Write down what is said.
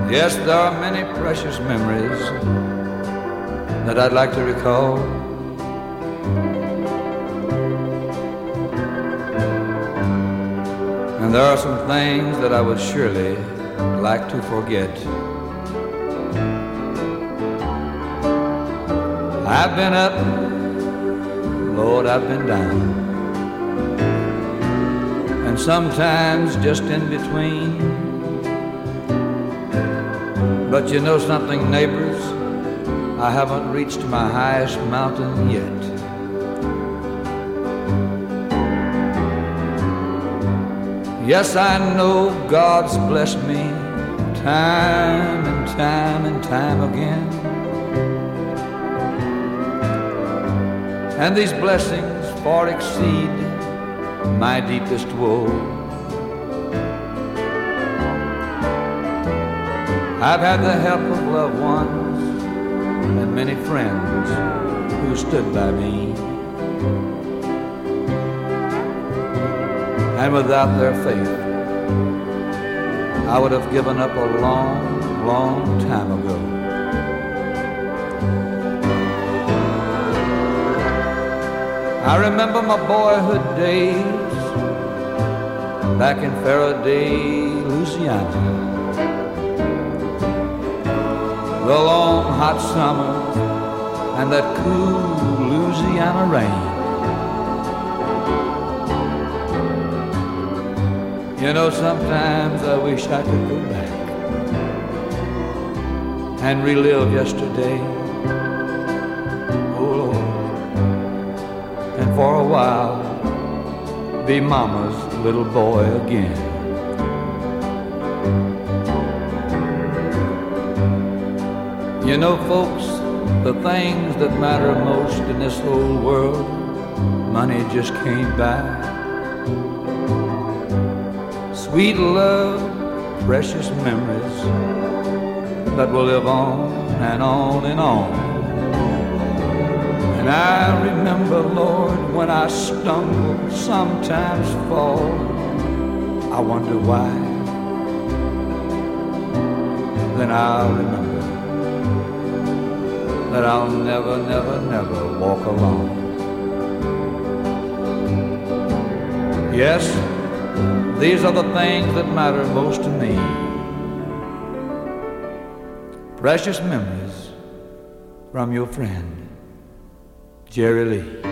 Yes, there are many precious memories that I'd like to recall. And there are some things that I would surely like to forget. I've been up, Lord, I've been down, and sometimes just in between. But you know something, neighbors, I haven't reached my highest mountain yet. Yes, I know God's blessed me time and time and time again. And these blessings far exceed my deepest woe. I've had the help of loved ones and many friends who stood by me. And without their faith, I would have given up a long, long time ago. I remember my boyhood days back in Faraday, Louisiana. The long hot summer and that cool Louisiana rain. You know, sometimes I wish I could go back and relive yesterday. Oh Lord, and for a while be mama's little boy again. You know, folks, the things that matter most in this whole world, money just can't buy. Sweet love, precious memories that will live on and on and on. And I remember, Lord, when I stumble, sometimes fall, I wonder why. Then I'll remember that I'll never, never, never walk alone. Yes, these are the things that matter most to me. Precious memories from your friend, Jerry Lee.